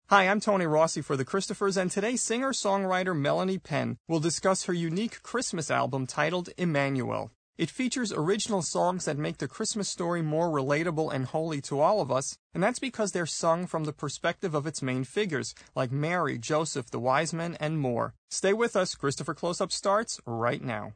Hi, I'm Tony Rossi for The Christophers, and today singer-songwriter Melanie Penn will discuss her unique Christmas album titled Emmanuel. It features original songs that make the Christmas story more relatable and holy to all of us, and that's because they're sung from the perspective of its main figures, like Mary, Joseph, the wise men, and more. Stay with us. Christopher Close-Up starts right now.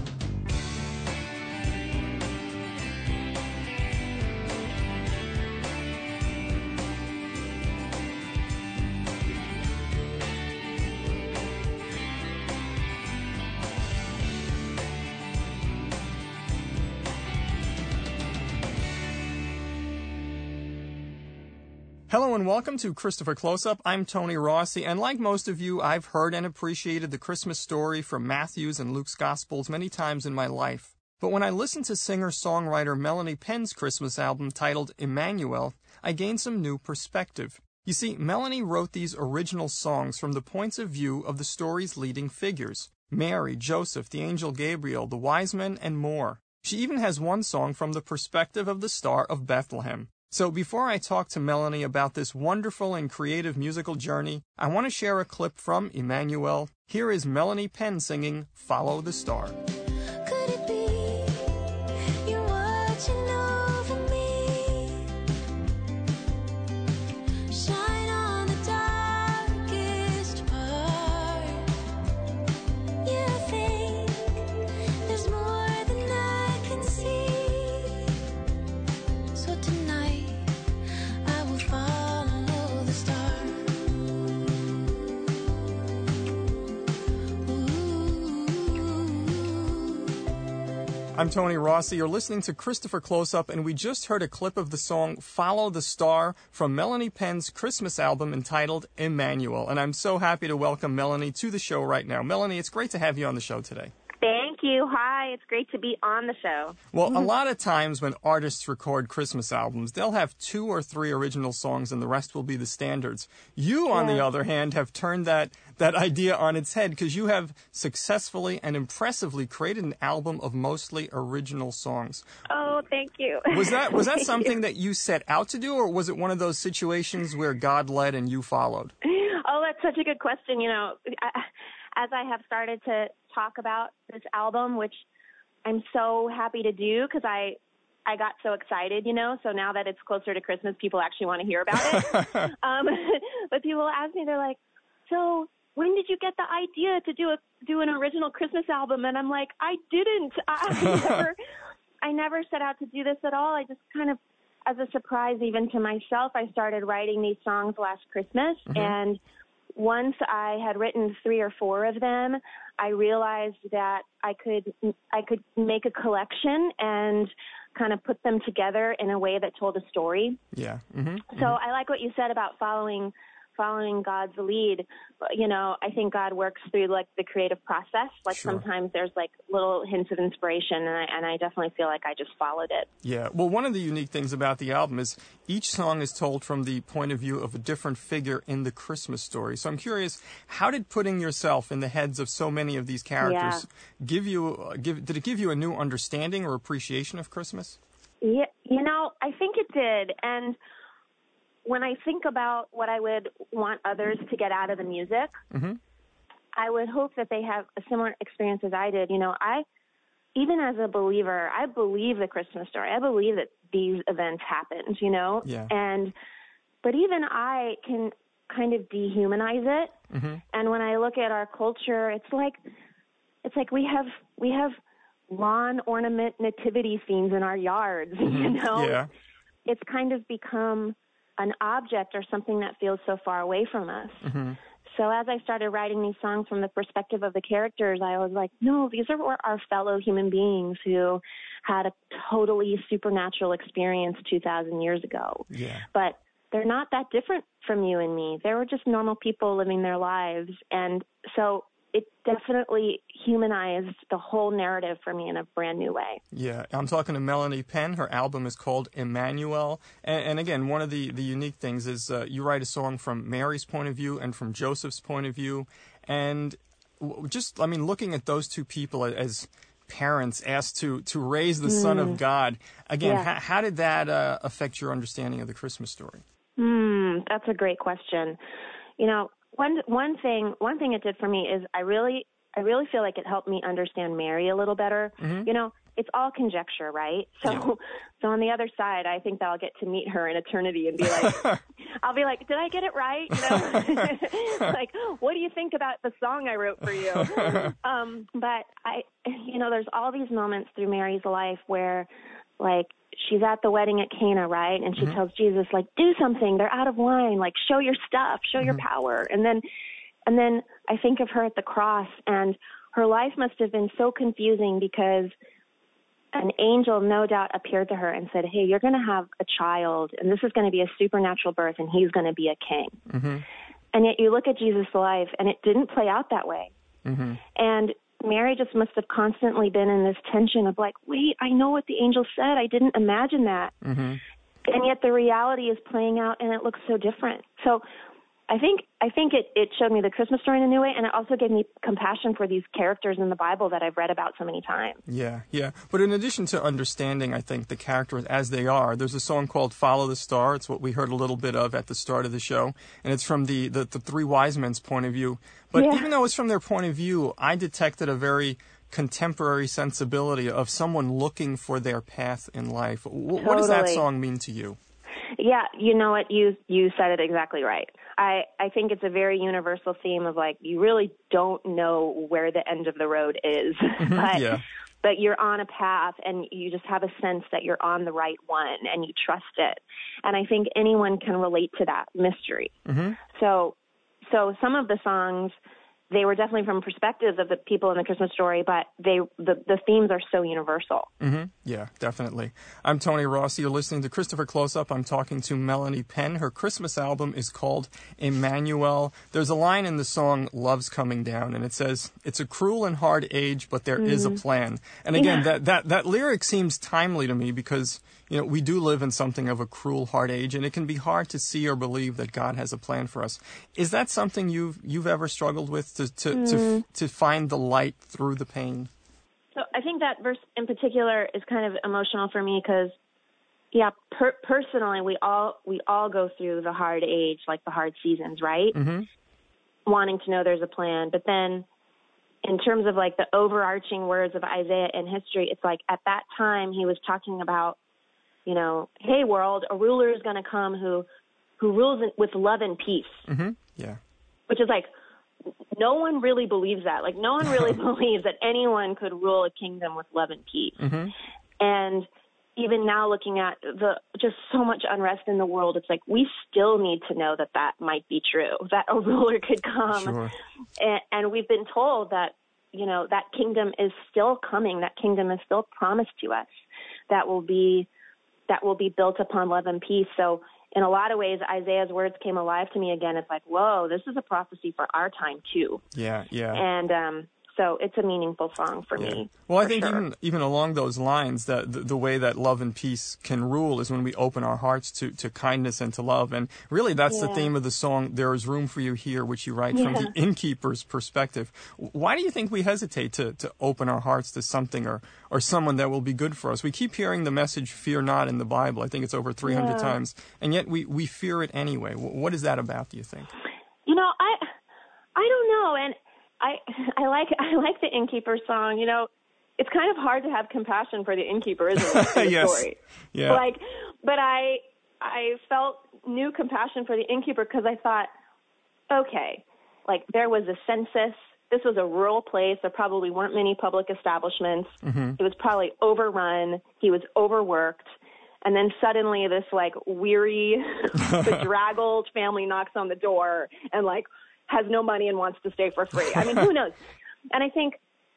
Hello and welcome to Christopher Close-Up. I'm Tony Rossi, and like most of you, I've heard and appreciated the Christmas story from Matthew's and Luke's Gospels many times in my life. But when I listened to singer-songwriter Melanie Penn's Christmas album titled Emmanuel, I gained some new perspective. You see, Melanie wrote these original songs from the points of view of the story's leading figures: Mary, Joseph, the angel Gabriel, the wise men, and more. She even has one song from the perspective of the Star of Bethlehem. So before I talk to Melanie about this wonderful and creative musical journey, I want to share a clip from Emmanuel. Here is Melanie Penn singing Follow the Star. Could it be you're watching over me? Shine on the darkest part. You think there's more than I can see. So tonight I'm Tony Rossi. You're listening to Christopher Close-Up, and we just heard a clip of the song Follow the Star from Melanie Penn's Christmas album entitled Emmanuel. And I'm so happy to welcome Melanie to the show right now. Melanie, it's great to have you on the show today. Thank you. Hi. It's great to be on the show. Well, a lot of times when artists record Christmas albums, they'll have 2 or 3 original songs and the rest will be the standards. You, on the other hand, have turned that idea on its head because you have successfully and impressively created an album of mostly original songs. Oh, thank you. Was that something that you set out to do, or was it one of those situations where God led and you followed? Oh, that's such a good question. You know, as I have started to talk about this album, which I'm so happy to do because I got so excited, you know, so now that it's closer to Christmas, people actually want to hear about it. But people ask me, they're like, so when did you get the idea to do an original Christmas album? And I'm like, I didn't. I never set out to do this at all. I just kind of, as a surprise even to myself, I started writing these songs last Christmas. And once I had written 3 or 4 of them, I realized that I could make a collection and kind of put them together in a way that told a story. Yeah. So I like what you said about following God's lead. You know, I think God works through like the creative process. Like sometimes there's like little hints of inspiration, and I definitely feel like I just followed it. Yeah. Well, one of the unique things about the album is each song is told from the point of view of a different figure in the Christmas story. So I'm curious, how did putting yourself in the heads of so many of these characters did it give you a new understanding or appreciation of Christmas? Yeah, you know, I think it did. And when I think about what I would want others to get out of the music, I would hope that they have a similar experience as I did. You know, even as a believer, I believe the Christmas story. I believe that these events happened, you know? Yeah. But even I can kind of dehumanize it. And when I look at our culture, it's like we have lawn ornament nativity scenes in our yards, you know? Yeah. It's kind of become an object or something that feels so far away from us. So as I started writing these songs from the perspective of the characters, I was like, no, these are our fellow human beings who had a totally supernatural experience 2,000 years ago. Yeah. But they're not that different from you and me. They were just normal people living their lives. And so it definitely humanized the whole narrative for me in a brand new way. Yeah, I'm talking to Melanie Penn. Her album is called Emmanuel. And again, one of the unique things is you write a song from Mary's point of view and from Joseph's point of view. And looking at those two people as parents asked to raise the Son of God, again, how did that affect your understanding of the Christmas story? That's a great question. You know, one thing it did for me is I really feel like it helped me understand Mary a little better. Mm-hmm. You know, it's all conjecture, right? So on the other side, I think that I'll get to meet her in eternity and be like, I'll be like, did I get it right? You know, like, what do you think about the song I wrote for you? But there's all these moments through Mary's life where, like, she's at the wedding at Cana, right? And she tells Jesus, like, do something. They're out of wine. Like, show your stuff, show your power. And then I think of her at the cross, and her life must have been so confusing because an angel no doubt appeared to her and said, hey, you're going to have a child, and this is going to be a supernatural birth, and he's going to be a king. Mm-hmm. And yet you look at Jesus' life, and it didn't play out that way. Mm-hmm. And Mary just must have constantly been in this tension of like, wait, I know what the angel said. I didn't imagine that. Mm-hmm. And yet the reality is playing out, and it looks so different. So I think it showed me the Christmas story in a new way, and it also gave me compassion for these characters in the Bible that I've read about so many times. Yeah. But in addition to understanding, I think, the characters as they are, there's a song called Follow the Star. It's what we heard a little bit of at the start of the show, and it's from the three wise men's point of view. But even though it's from their point of view, I detected a very contemporary sensibility of someone looking for their path in life. What does that song mean to you? Yeah, you know what? You said it exactly right. I think it's a very universal theme of like, you really don't know where the end of the road is, but you're on a path and you just have a sense that you're on the right one and you trust it. And I think anyone can relate to that mystery. Mm-hmm. So some of the songs, they were definitely from perspectives of the people in the Christmas story, but the themes are so universal. Mm-hmm. Yeah, definitely. I'm Tony Rossi. You're listening to Christopher Close-Up. I'm talking to Melanie Penn. Her Christmas album is called Emmanuel. There's a line in the song Love's Coming Down, and it says, it's a cruel and hard age, but there is a plan. And again, that lyric seems timely to me because, you know, we do live in something of a cruel, hard age, and it can be hard to see or believe that God has a plan for us. Is that something you've ever struggled with, to find the light through the pain? So I think that verse in particular is kind of emotional for me because, personally, we all go through the hard age, like the hard seasons, right? Mm-hmm. Wanting to know there's a plan, but then in terms of like the overarching words of Isaiah in history, it's like at that time he was talking about, you know, hey world, a ruler is going to come who rules with love and peace. Mm-hmm. Yeah, which is like, no one really believes that. Like, no one really believes that anyone could rule a kingdom with love and peace. Mm-hmm. And even now, looking at just so much unrest in the world, it's like we still need to know that might be true, that a ruler could come. Sure. And we've been told that, you know, that kingdom is still coming. That kingdom is still promised to us. That will be built upon love and peace. So in a lot of ways, Isaiah's words came alive to me again. It's like, whoa, this is a prophecy for our time too. Yeah. And so it's a meaningful song for me. Well, I think even along those lines, that the way that love and peace can rule is when we open our hearts to kindness and to love. And really, that's the theme of the song, There Is Room for You Here, which you write from the innkeeper's perspective. Why do you think we hesitate to open our hearts to something or someone that will be good for us? We keep hearing the message, fear not, in the Bible. I think it's over 300 times. And yet we fear it anyway. What is that about, do you think? You know, I don't know. And I like the innkeeper song. You know, it's kind of hard to have compassion for the innkeeper, isn't it? In the story. Yeah. But I felt new compassion for the innkeeper because I thought, okay, like there was a census. This was a rural place. There probably weren't many public establishments. Mm-hmm. It was probably overrun. He was overworked. And then suddenly this like weary, bedraggled family knocks on the door and like has no money and wants to stay for free. I mean, who knows? And I think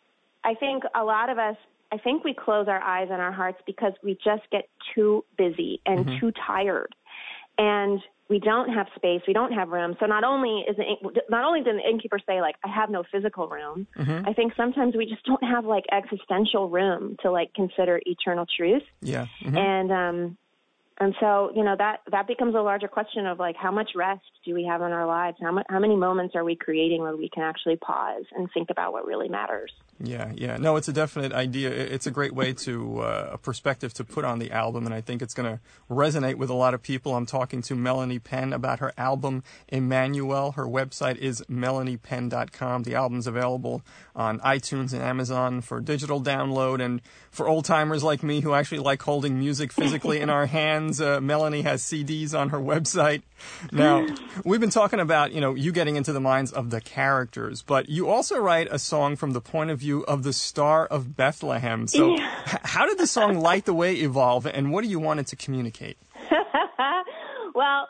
a lot of us, I think we close our eyes and our hearts because we just get too busy and too tired. And we don't have space. We don't have room. So not only did the innkeeper say, like, I have no physical room, I think sometimes we just don't have, like, existential room to, like, consider eternal truth. Yeah. Mm-hmm. And so, that becomes a larger question of, like, how much rest do we have in our lives? How many moments are we creating where we can actually pause and think about what really matters? Yeah. No, it's a definite idea. It's a great way to, a perspective to put on the album, and I think it's going to resonate with a lot of people. I'm talking to Melanie Penn about her album, Emmanuel. Her website is melaniepenn.com. The album's available on iTunes and Amazon for digital download, and for old-timers like me who actually like holding music physically in our hands, Melanie has CDs on her website. Now, we've been talking about, you getting into the minds of the characters, but you also write a song from the point of view of the Star of Bethlehem. So how did the song Light the Way evolve, and what do you want it to communicate? Well,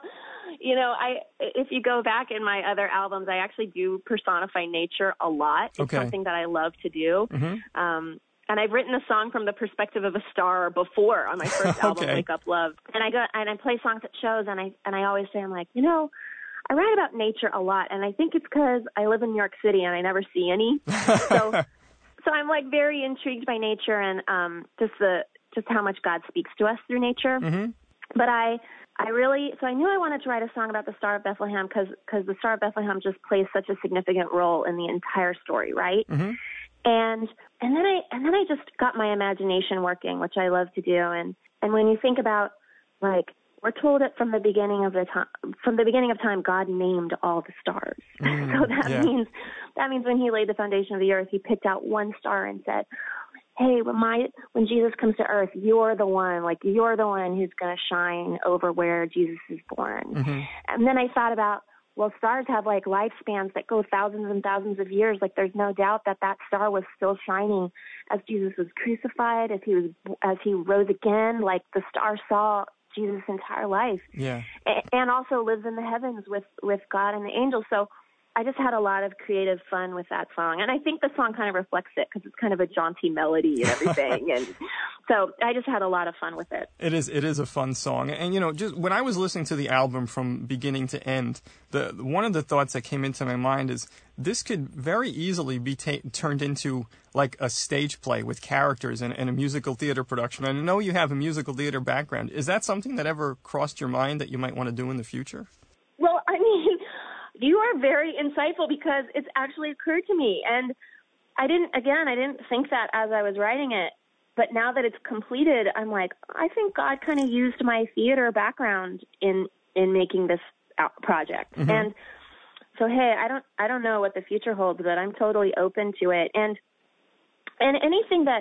if you go back in my other albums, I actually do personify nature a lot. It's something that I love to do. Mm-hmm. And I've written a song from the perspective of a star before on my first album, Wake Up Love. And I play songs at shows, and I always say, I'm like, I write about nature a lot, and I think it's because I live in New York City and I never see any. So I'm like very intrigued by nature and just how much God speaks to us through nature. Mm-hmm. But I knew I wanted to write a song about the Star of Bethlehem because the Star of Bethlehem just plays such a significant role in the entire story, right? Mm-hmm. And then I just got my imagination working, which I love to do. And when you think about, like, we're told that from the beginning of time, God named all the stars. So that means when He laid the foundation of the earth, He picked out one star and said, hey, when Jesus comes to earth, you're the one who's going to shine over where Jesus is born. Mm-hmm. And then I thought about, well, stars have like lifespans that go thousands and thousands of years. Like, there's no doubt that star was still shining as Jesus was crucified, as he rose again. Like, the star saw Jesus' entire life. Yeah. And also lives in the heavens with God and the angels. So I just had a lot of creative fun with that song. And I think the song kind of reflects it because it's kind of a jaunty melody and everything. And so I just had a lot of fun with it. It is a fun song. And, just when I was listening to the album from beginning to end, one of the thoughts that came into my mind is this could very easily be turned into like a stage play with characters and a musical theater production. And I know you have a musical theater background. Is that something that ever crossed your mind that you might want to do in the future? Well, I mean, you are very insightful because it's actually occurred to me. And I didn't think that as I was writing it. But now that it's completed, I'm like, I think God kind of used my theater background in making this project. Mm-hmm. And so, hey, I don't know what the future holds, but I'm totally open to it. And anything that,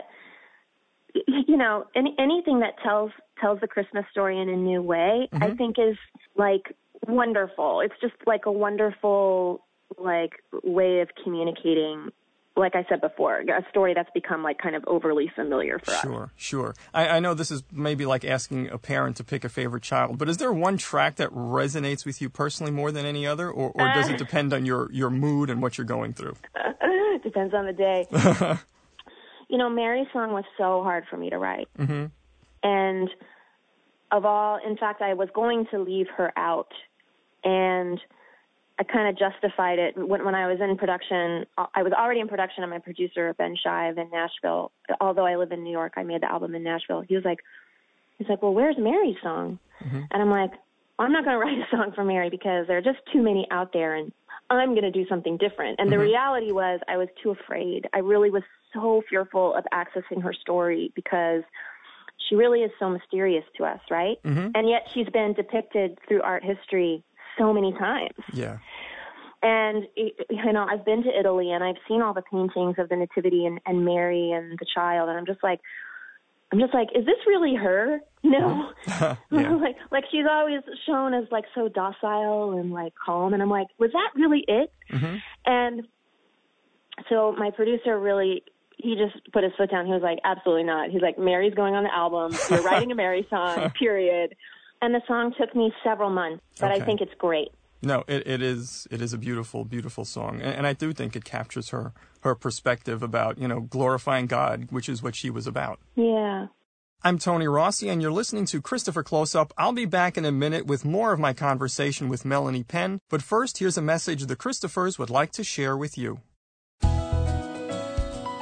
anything that tells the Christmas story in a new way, mm-hmm. I think is like wonderful. It's just like a wonderful like way of communicating, like I said before, a story that's become like kind of overly familiar for us. Sure. I know this is maybe like asking a parent to pick a favorite child, but is there one track that resonates with you personally more than any other, or does it depend on your mood and what you're going through? Depends on the day. Mary's song was so hard for me to write. Mm-hmm. And in fact, I was going to leave her out, and I kind of justified it when I was in production. I was already in production, and my producer, Ben Shive, in Nashville. Although I live in New York, I made the album in Nashville. He's like, well, where's Mary's song? Mm-hmm. And I'm like, I'm not going to write a song for Mary because there are just too many out there, and I'm going to do something different. And mm-hmm. the reality was I was too afraid. I really was so fearful of accessing her story because she really is so mysterious to us, right? Mm-hmm. And yet she's been depicted through art history so many times. Yeah. And, I've been to Italy and I've seen all the paintings of the Nativity and Mary and the child. And I'm just like, is this really her? Yeah. like she's always shown as like so docile and like calm. And I'm like, was that really it? Mm-hmm. And so my producer he just put his foot down. He was like, absolutely not. He's like, Mary's going on the album. You're writing a Mary song, period. And the song took me several months, but I think it's great. No, it is a beautiful, beautiful song. And I do think it captures her perspective about, glorifying God, which is what she was about. Yeah. I'm Tony Rossi, and you're listening to Christopher Close-Up. I'll be back in a minute with more of my conversation with Melanie Penn. But first, here's a message the Christophers would like to share with you.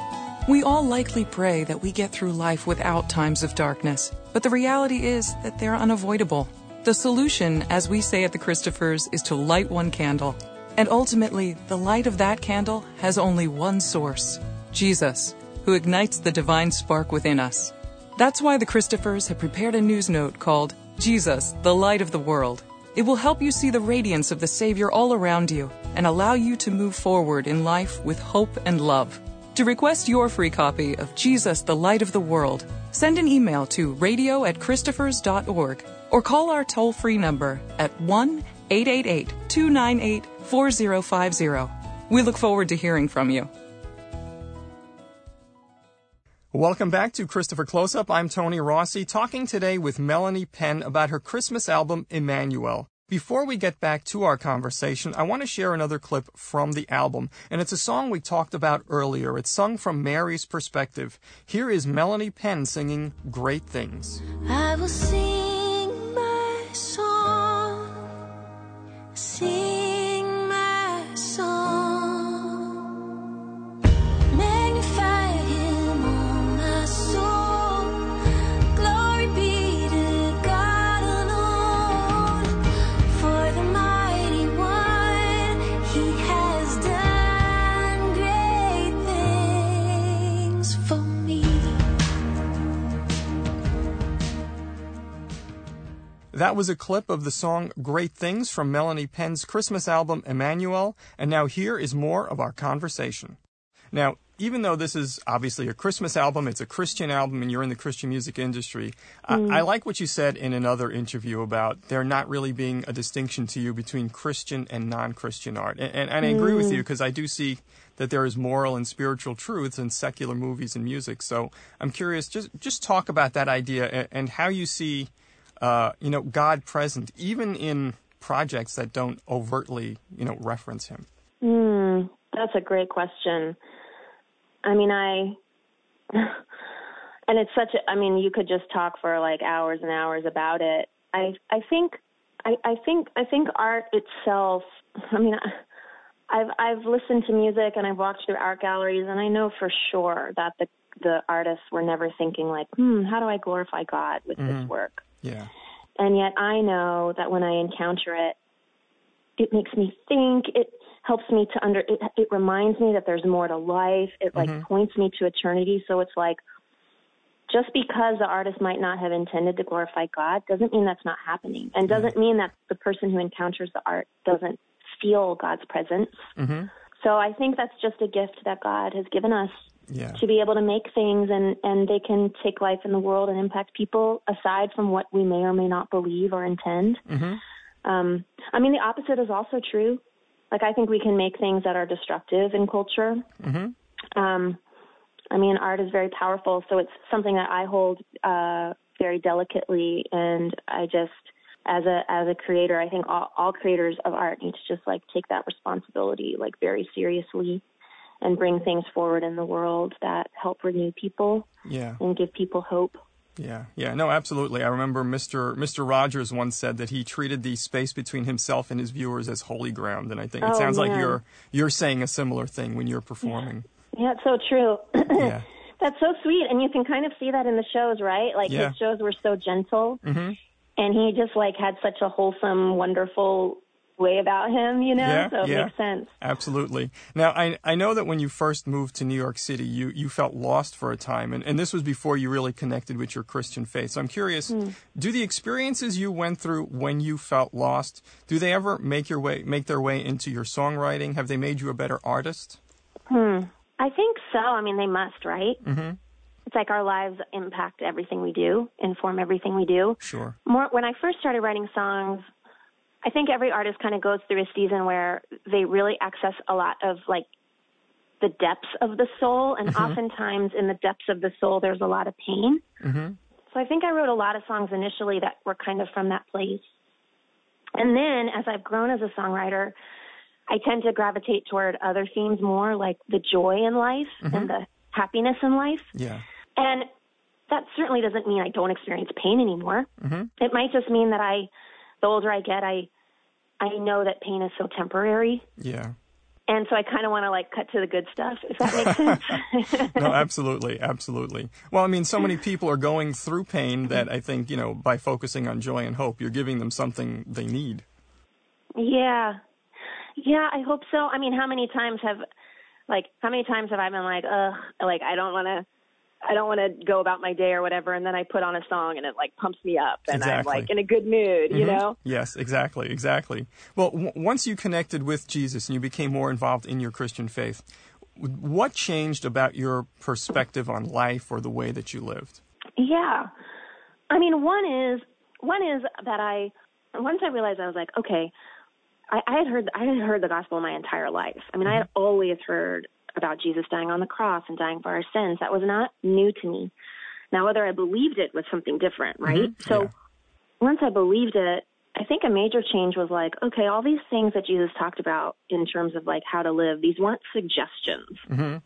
We all likely pray that we get through life without times of darkness, but the reality is that they're unavoidable. The solution, as we say at the Christophers, is to light one candle. And ultimately, the light of that candle has only one source: Jesus, who ignites the divine spark within us. That's why the Christophers have prepared a news note called Jesus, the Light of the World. It will help you see the radiance of the Savior all around you and allow you to move forward in life with hope and love. To request your free copy of Jesus, the Light of the World, send an email to radio@christophers.org or call our toll-free number at 1-888-298-4050. We look forward to hearing from you. Welcome back to Christopher Close-Up. I'm Tony Rossi, talking today with Melanie Penn about her Christmas album, Emmanuel. Before we get back to our conversation, I want to share another clip from the album, and it's a song we talked about earlier. It's sung from Mary's perspective. Here is Melanie Penn singing Great Things. I will sing my song, sing my song, magnify Him, oh my soul, glory be to God alone, for the mighty one, He has done great things for me. That was a clip of the song Great Things from Melanie Penn's Christmas album, Emmanuel, and now here is more of our conversation. Now, even though this is obviously a Christmas album, it's a Christian album, and you're in the Christian music industry, I like what you said in another interview about there not really being a distinction to you between Christian and non-Christian art. And I agree with you, because I do see that there is moral and spiritual truths in secular movies and music. So I'm curious, just talk about that idea and how you see God present, even in projects that don't overtly, reference Him. That's a great question. I mean, and it's you could just talk for like hours and hours about it. I think art itself, I've listened to music and I've walked through art galleries, and I know for sure that the artists were never thinking like, how do I glorify God with this work? Yeah. And yet I know that when I encounter it, it makes me think, it helps me to it reminds me that there's more to life. It points me to eternity. So it's like, just because the artist might not have intended to glorify God doesn't mean that's not happening, and doesn't mean that the person who encounters the art doesn't feel God's presence. So I think that's just a gift that God has given us to be able to make things, and they can take life in the world and impact people aside from what we may or may not believe or intend. The opposite is also true. Like, I think we can make things that are destructive in culture. Art is very powerful, so it's something that I hold very delicately, and I just, as a creator, I think all creators of art need to just take that responsibility very seriously and bring things forward in the world that help renew people and give people hope. Yeah, no, absolutely. I remember Mr. Rogers once said that he treated the space between himself and his viewers as holy ground, and I think it sounds like you're saying a similar thing when you're performing. Yeah, it's so true. That's so sweet, and you can kind of see that in the shows, right? His shows were so gentle, and he just had such a wholesome, wonderful way about him, so it makes sense. Absolutely. Now, I know that when you first moved to New York City, you felt lost for a time, and this was before you really connected with your Christian faith. So I'm curious, do the experiences you went through when you felt lost, do they ever make their way into your songwriting? Have they made you a better artist? I think so. They must, right? It's like our lives impact everything we do, inform everything we do. Sure. When I first started writing songs, I think every artist kind of goes through a season where they really access a lot of the depths of the soul, and oftentimes in the depths of the soul there's a lot of pain. So I think I wrote a lot of songs initially that were kind of from that place. And then as I've grown as a songwriter, I tend to gravitate toward other themes more, like the joy in life and the happiness in life. Yeah. And that certainly doesn't mean I don't experience pain anymore. It might just mean that the older I get, I know that pain is so temporary. Yeah. And so I kind of want to like cut to the good stuff, if that makes sense. No, absolutely, absolutely. Well, I mean, so many people are going through pain that I think, by focusing on joy and hope, you're giving them something they need. Yeah. Yeah, I hope so. I mean, how many times have I been like, ugh, like I don't want to go about my day or whatever, and then I put on a song and it like pumps me up and Exactly. I'm like in a good mood, you know? Yes, exactly. Well, once you connected with Jesus and you became more involved in your Christian faith, what changed about your perspective on life or the way that you lived? Yeah. I mean, one is that once I realized, I was like, okay, I had heard the gospel my entire life. I mean, I had always heard about Jesus dying on the cross and dying for our sins. That was not new to me. Now, whether I believed it was something different, right? So once I believed it, I think a major change was like, okay, all these things that Jesus talked about in terms of like how to live, these weren't suggestions.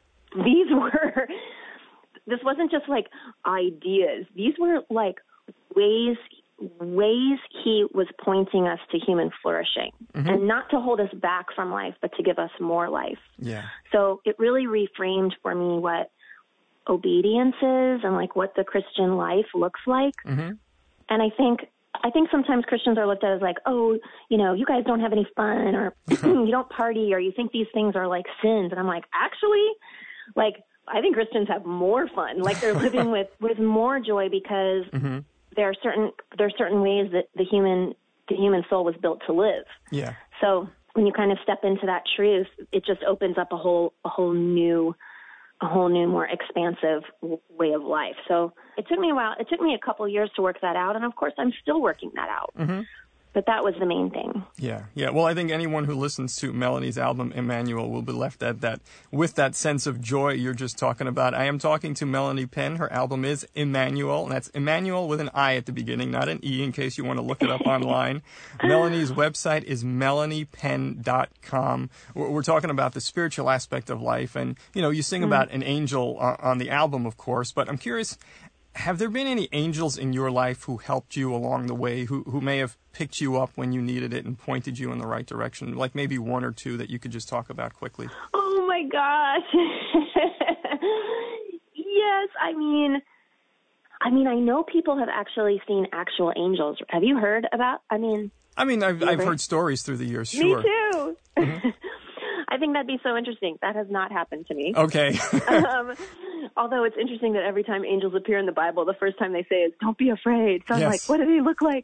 This wasn't just like ideas. These were like ways he was pointing us to human flourishing and not to hold us back from life, but to give us more life. Yeah. So it really reframed for me what obedience is and like what the Christian life looks like. And I think sometimes Christians are looked at as like, oh, you guys don't have any fun or you don't party or you think these things are like sins. And I'm like, actually, like, I think Christians have more fun. Like they're living with more joy because there are certain ways that the human soul was built to live. Yeah. So when you kind of step into that truth, it just opens up a whole new, more expansive way of life. So it took me a while. It took me a couple of years to work that out, and of course, I'm still working that out. But that was the main thing. Yeah. Well, I think anyone who listens to Melanie's album, Emmanuel, will be left with that sense of joy you're just talking about. I am talking to Melanie Penn. Her album is Emmanuel, and that's Emmanuel with an I at the beginning, not an E, in case you want to look it up online. Melanie's website is melaniepenn.com. We're talking about the spiritual aspect of life, and, you sing about an angel on the album, of course, but I'm curious, have there been any angels in your life who helped you along the way, who may have picked you up when you needed it and pointed you in the right direction? Like maybe one or two that you could just talk about quickly. Oh, my gosh. Yes, I mean, I know people have actually seen actual angels. Have you heard about, I've heard stories through the years, sure. Me too. I think that'd be so interesting. That has not happened to me. Okay. Although it's interesting that every time angels appear in the Bible, the first time they say is, don't be afraid. So I'm like, what do they look like?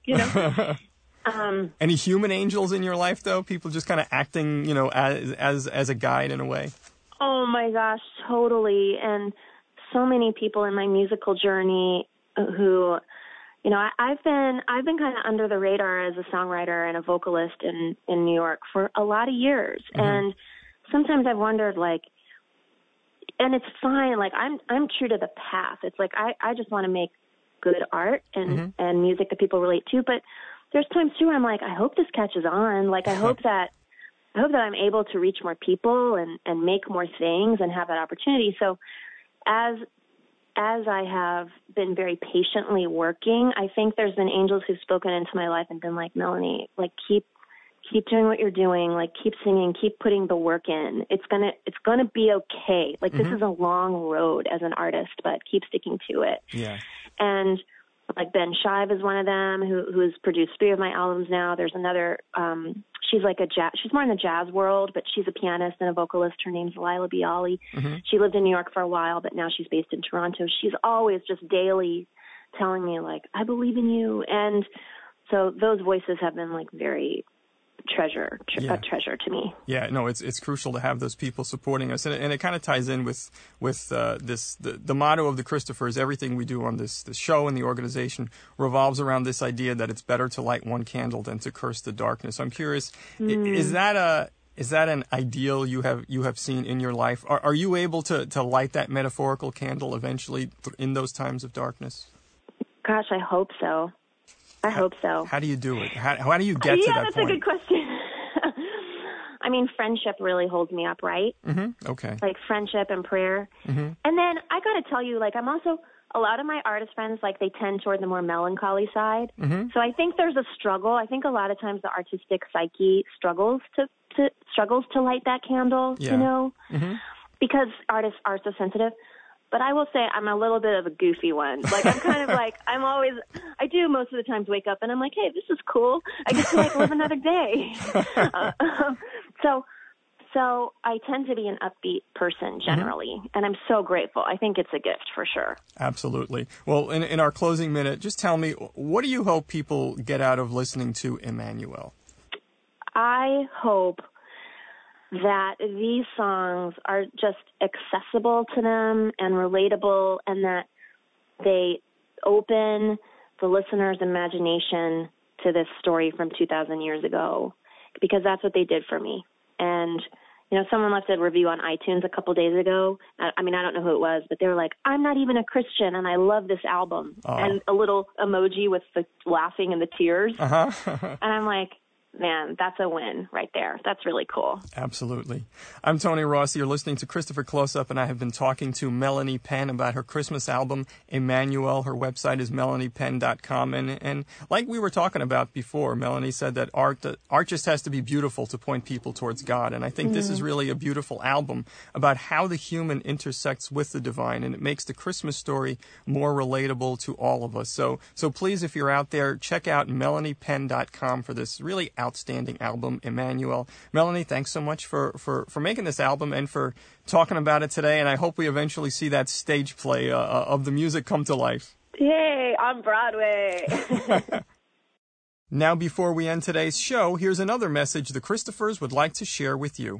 Any human angels in your life, though? People just kind of acting, as a guide in a way? Oh, my gosh, totally. And so many people in my musical journey who, I've been kind of under the radar as a songwriter and a vocalist in New York for a lot of years. And sometimes I've wondered, like, and it's fine. Like I'm true to the path. It's like, I just want to make good art and music that people relate to. But there's times too where I'm like, I hope this catches on. Like, I hope that I'm able to reach more people and make more things and have that opportunity. So as I have been very patiently working, I think there's been angels who've spoken into my life and been like, Melanie, like keep doing what you're doing, like keep singing, keep putting the work in. It's gonna be okay. Like this is a long road as an artist, but keep sticking to it. Yeah. And like Ben Shive is one of them who's produced 3 of my albums now. There's another, she's more in the jazz world, but she's a pianist and a vocalist. Her name's Lila Bialy. She lived in New York for a while, but now she's based in Toronto. She's always just daily telling me like, I believe in you. And so those voices have been like very a treasure to me. Yeah, no, it's crucial to have those people supporting us, and it kind of ties in with the motto of the Christophers. Everything we do on this show and the organization revolves around this idea that it's better to light one candle than to curse the darkness. I'm curious, is that an ideal you have seen in your life? Are you able to light that metaphorical candle eventually in those times of darkness? Gosh, I hope so. I hope so. How do you do it? How do you get to that point? Yeah, that's a good question. I mean, friendship really holds me up, right? Okay. Like friendship and prayer. And then I got to tell you, like I'm also, a lot of my artist friends, like they tend toward the more melancholy side. So I think there's a struggle. I think a lot of times the artistic psyche struggles to struggles to light that candle, Yeah. you know, Mm-hmm. because artists are so sensitive. But I will say I'm a little bit of a goofy one. Like, I'm kind of like, I do most of the times wake up and I'm like, hey, this is cool. I get to, like, live another day. So I tend to be an upbeat person generally, and I'm so grateful. I think it's a gift for sure. Absolutely. Well, in our closing minute, just tell me, what do you hope people get out of listening to Emmanuel? I hope that these songs are just accessible to them and relatable, and that they open the listener's imagination to this story from 2,000 years ago, because that's what they did for me. And, you know, someone left a review on iTunes a couple days ago. I mean, I don't know who it was, but they were like, I'm not even a Christian, and I love this album. Oh. And a little emoji with the laughing and the tears. Uh-huh. And I'm like, man, that's a win right there. That's really cool. Absolutely. I'm Tony Rossi. You're listening to Christopher Close-Up, and I have been talking to Melanie Penn about her Christmas album, Emmanuel. Her website is melaniepenn.com. And like we were talking about before, Melanie said that art just has to be beautiful to point people towards God. And I think this is really a beautiful album about how the human intersects with the divine, and it makes the Christmas story more relatable to all of us. So please, if you're out there, check out melaniepenn.com for this really outstanding album, Emmanuel. Melanie, thanks so much for making this album and for talking about it today, and I hope we eventually see that stage play of the music come to life. Yay, on Broadway. Now, before we end today's show, here's another message the Christophers would like to share with you.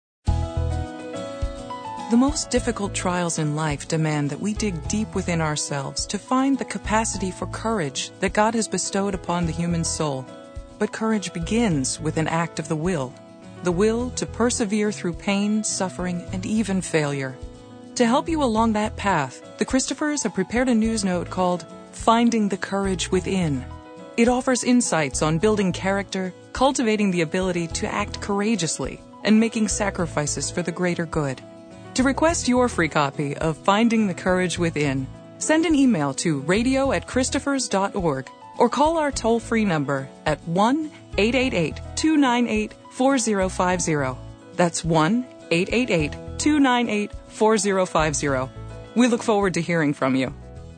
The most difficult trials in life demand that we dig deep within ourselves to find the capacity for courage that God has bestowed upon the human soul. But courage begins with an act of the will to persevere through pain, suffering, and even failure. To help you along that path, the Christophers have prepared a news note called Finding the Courage Within. It offers insights on building character, cultivating the ability to act courageously, and making sacrifices for the greater good. To request your free copy of Finding the Courage Within, send an email to radio@christophers.org or call our toll-free number at 1-888-298-4050. That's 1-888-298-4050. We look forward to hearing from you.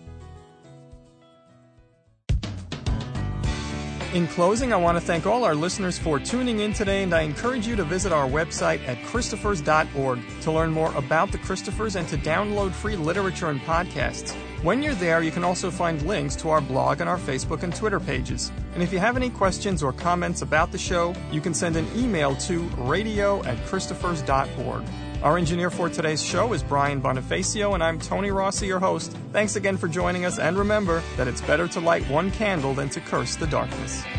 In closing, I want to thank all our listeners for tuning in today, and I encourage you to visit our website at christophers.org to learn more about the Christophers and to download free literature and podcasts. When you're there, you can also find links to our blog and our Facebook and Twitter pages. And if you have any questions or comments about the show, you can send an email to radio@christophers.org. Our engineer for today's show is Brian Bonifacio, and I'm Tony Rossi, your host. Thanks again for joining us, and remember that it's better to light one candle than to curse the darkness.